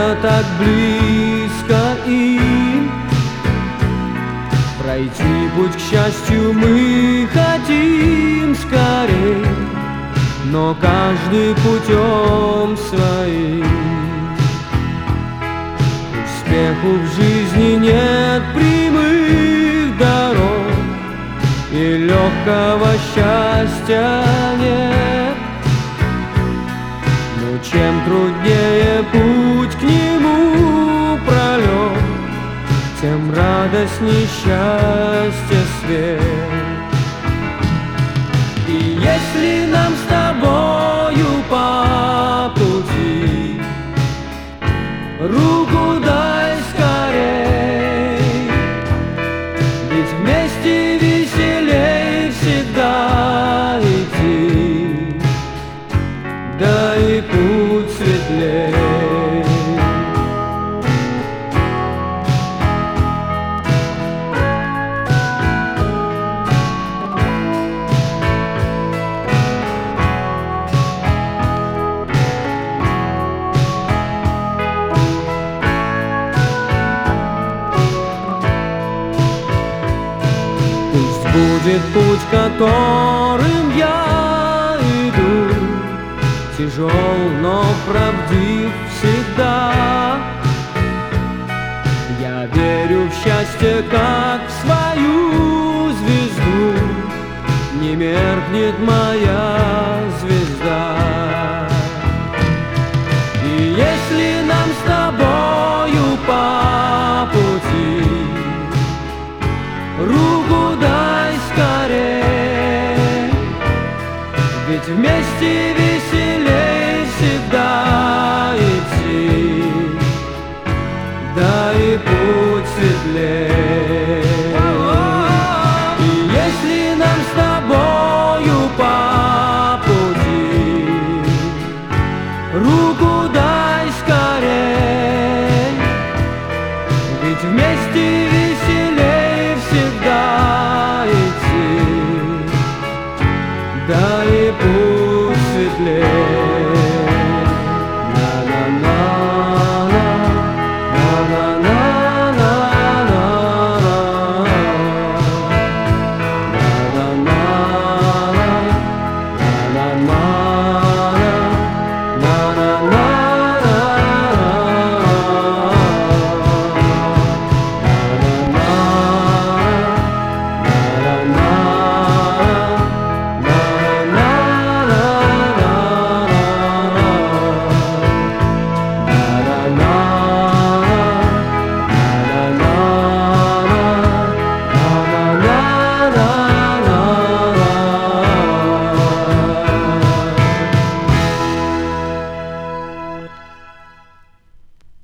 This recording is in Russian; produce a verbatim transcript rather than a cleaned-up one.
где-то так близко им. Пройти путь к счастью мы хотим скорей, но каждый путем своим. Успеху в жизни нет прямых дорог, и легкого счастья нет. Но чем труднее путь к нему пролет, тем радостней счастье свет. И если нам с тобою по пути, руку дай скорей, ведь вместе веселей всегда идти, да и путь светлей. Будет путь, которым я иду, тяжел, но правдив всегда. Я верю в счастье, как в свою звезду, не меркнет моя звезда. И если нам с тобой